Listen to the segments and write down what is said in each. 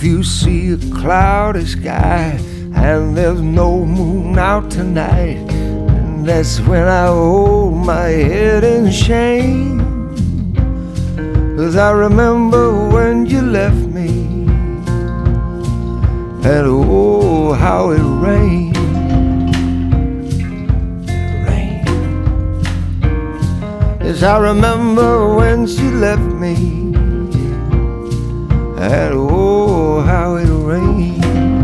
you see a cloudy sky and there's no moon out tonight, and that's when I hold my head in shame. 'Cause I remember when you left me, and oh, how it rained. It rained. Yes, I remember when she left me, and oh, how it rained.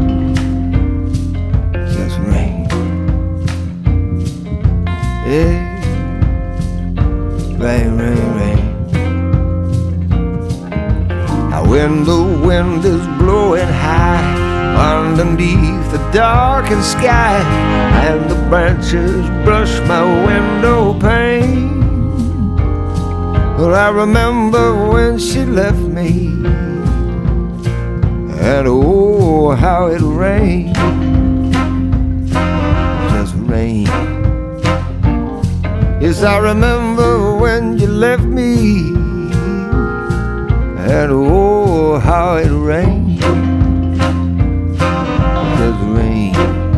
Just rain. Yeah. Rain, rain, rain. Now when the wind is blowing high underneath the darkened sky, and the branches brush my window pane, well, I remember when she left me, and oh, how it rained. Just rain. Yes, I remember when you left me, and oh, how it rained. Just rain.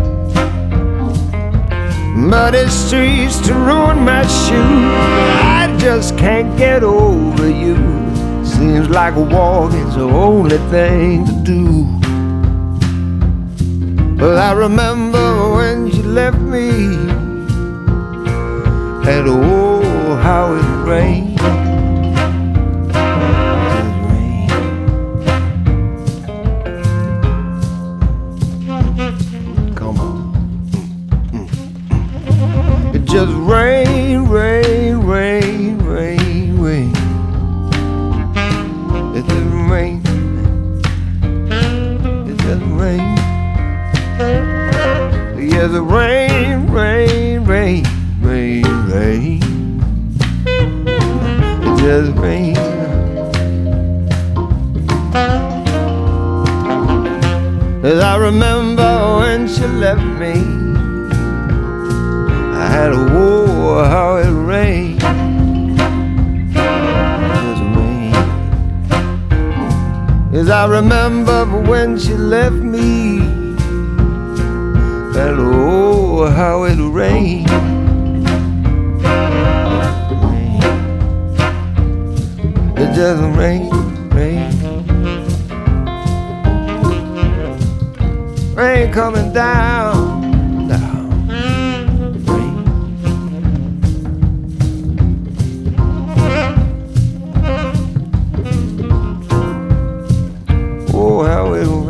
Muddy streets to ruin my shoes, I just can't get over you. Seems like walking's the only thing to do. Well, I remember when you left me, and oh, how it rained. Just rain. Come on. It just rain, rain, rain, rain, rain. It just rain. It just rain. Yes, it rain, rain, rain, rain, rain. It just rain. As I remember when she left me, I had a war, how it rained. Just rain. As I remember when she left me, and oh, how it rained. It just rain, rain. Rain coming down, down. Rain. Oh, how it